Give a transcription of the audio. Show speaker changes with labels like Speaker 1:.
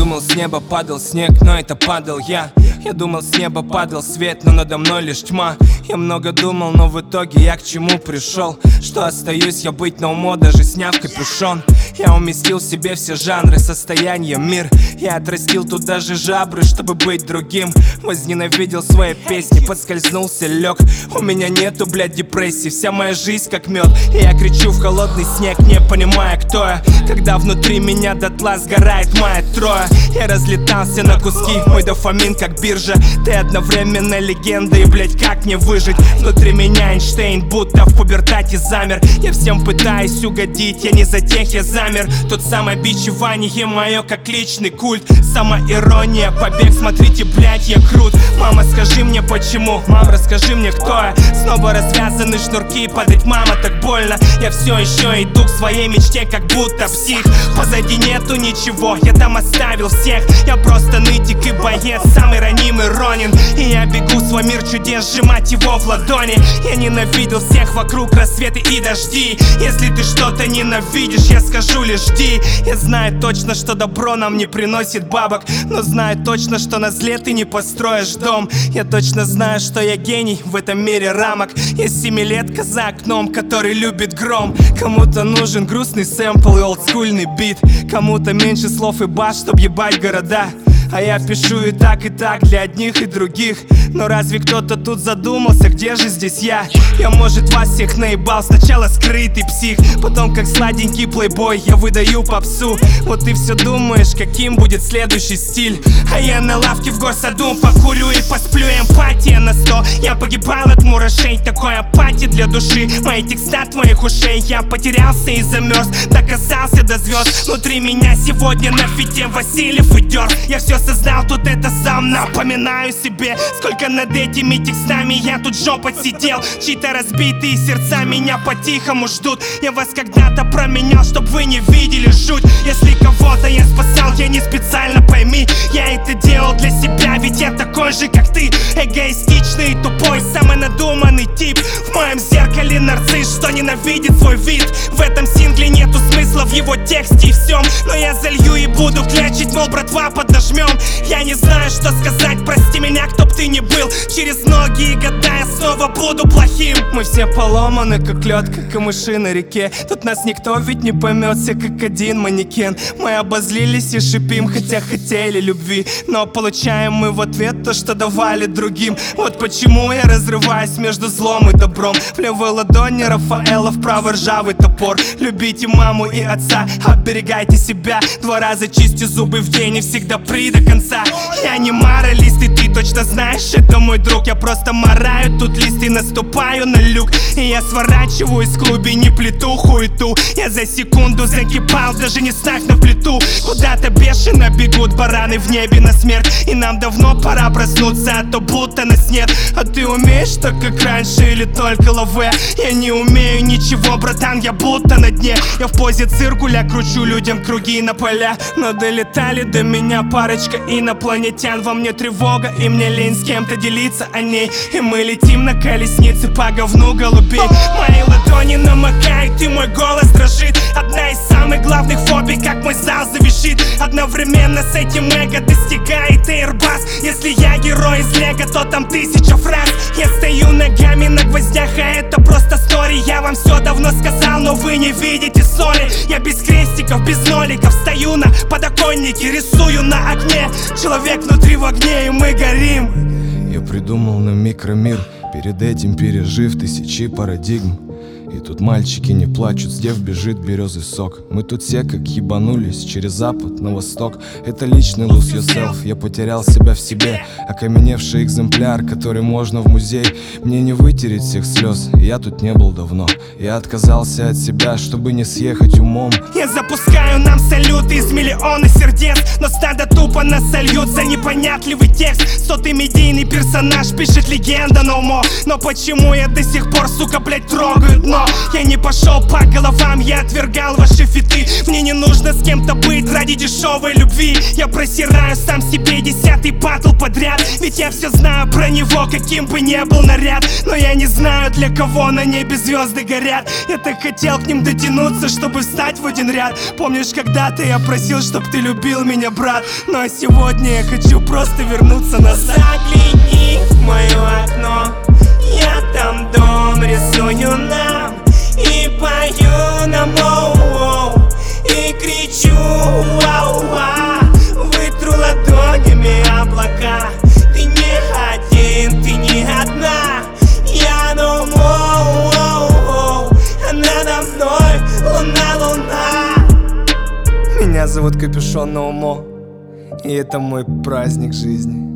Speaker 1: думал, с неба падал снег, но это падал я. Я думал, с неба падал свет, но надо мной лишь тьма. Я много думал, но в итоге я к чему пришел? Что остаюсь я быть на уму, даже сняв капюшон. Я уместил в себе все жанры, состояния, мир. Я отрастил тут даже жабры, чтобы быть другим. Возненавидел свои песни, подскользнулся, лег. У меня нету, блядь, депрессии, вся моя жизнь как мед. И я кричу в холодный снег, не понимая, кто я. Когда внутри меня дотла сгорает моя троя. Я разлетался на куски, мой дофамин как биржа. Ты одновременно легенда и, блядь, как мне выжить? Внутри меня Эйнштейн, будто в пубертате замер. Я всем пытаюсь угодить, я не за тех, я замер. Тут самобичевание мое как личный культ. Самоирония, побег, смотрите, блядь, я крут. Мама, скажи мне почему, мам, расскажи мне, кто я. Снова развязаны шнурки, падать, мама, так больно. Я все еще иду к своей мечте, как будто псих. Позади нету ничего, я там оставил всех. Я просто нытик и боец, самый ранимый Ронин. И я бегу в свой мир чудес, сжимать его в ладони. Я ненавидел всех вокруг, рассветы и дожди. Если ты что-то ненавидишь, я скажу лишь жди. Я знаю точно, что добро нам не приносит бабок, но знаю точно, что на зле ты не построишь дом. Я точно знаю, что я гений в этом мире рамок. Я семилетка за окном, который любит гром. Кому-то нужен грустный сэмпл и олдскульный бит. Кому-то меньше слов и баш, чтоб ебать города. А я пишу и так для одних и других. Но разве кто-то тут задумался, где же здесь я? Я, может, вас всех наебал, сначала скрытый псих, потом как сладенький плейбой я выдаю попсу. Вот ты все думаешь, каким будет следующий стиль. А я на лавке в горсаду покурю и посплю. Эмпатия на 100, я погибал от мурашей. Такой апатии для души, мои текста твоих ушей. Я потерялся и замерз, доказался до звезд. Внутри меня сегодня на фите Васильев и Дёрк. Я все создал тут это сам, напоминаю себе. Сколько над этими текстами я тут жопой сидел. Чьи-то разбитые сердца меня по-тихому ждут. Я вас когда-то променял, чтоб вы не видели жуть. Если кого-то я спасал, я не специально, пойми. Я это делал для себя, ведь я такой же, как ты. Эгоистичный и тупой, самый надуманный тип. В моем зеркале нарцисс, что ненавидит свой вид. В этом сингле нету смысла в его тексте и всем. Но я залью и буду клячить, мол, братва, поднажмем. Я не знаю, что сказать, прости меня, кто б ты ни был. Через многие года я снова буду плохим. Мы все поломаны, как лед, как камыши на реке. Тут нас никто ведь не поймет, все как один манекен. Мы обозлились и шипим, хотя хотели любви, но получаем мы в ответ то, что давали другим. Вот почему я разрываюсь между злом и добром. В левой ладони Рафаэла, в правой ржавый топор. Любите маму и отца, оберегайте себя. 2 раза чисти зубы в день и всегда при до конца. Я не моралист, и ты точно знаешь, это мой друг. Я просто мораю тут лист и наступаю на люк. И я сворачиваю из глубины плиту хуету. Я за секунду закипал, даже не ставь на плиту. Куда-то бешено бегут бараны в небе на смерть. И нам давно пора проснуться, а то будто нас нет. А ты умеешь так, как раньше, или только лаве? Я не умею ничего, братан, я будто на дне. Я в позе циркуля кручу людям круги на поля. Но долетали до меня парочка инопланетян. Во мне тревога, и мне лень с кем-то делиться о ней. И мы летим на колеснице по говну голубей. Мои ладони намокают, и мой голос дрожит. Одна из самых главных фобий, как мой зал завизжит. Одновременно с этим эго достигает Airbus. Если я герой из Лего, то там 1000 фраз. Я стою ногами на гвоздях, а это просто стори. Я вам все давно сказал, но вы не видите соли. Я без крестиков, без ноликов, стою на подоконнике, рисую на окне. Человек внутри в огне, и мы горим.
Speaker 2: Я придумал на микромир, перед этим пережив 1000 парадигм. И тут мальчики не плачут, с дев бежит березый сок. Мы тут все как ебанулись через запад на восток. Это личный lose yourself, я потерял себя в себе. Окаменевший экземпляр, который можно в музей. Мне не вытереть всех слез, я тут не был давно. Я отказался от себя, чтобы не съехать умом.
Speaker 1: Я запускаю нам салюты из миллиона сердец, но стадо тупо нас сольют за непонятливый текст. Сотый медийный персонаж пишет легенда, no more. Но почему я до сих пор, сука, блять, трогаю дно? но я не пошел по головам, я отвергал ваши фиты. Мне не нужно с кем-то быть ради дешевой любви. Я просираю сам себе 10-й батл подряд, ведь я все знаю про него, каким бы ни был наряд. Но я не знаю, для кого на небе звезды горят. Я так хотел к ним дотянуться, чтобы встать в один ряд. Помнишь, когда-то я просил, чтоб ты любил меня, брат? Ну а сегодня я хочу просто вернуться назад. Загляни в мое окно, я там дом рисую нам, и пою нам оу-оу, и кричу уа-уа. Вытру ладонями облака. Ты не один, ты не одна. Я дом оу-оу-оу, а надо мной луна. Меня зовут Капюшон Ноумо, и это мой праздник жизни.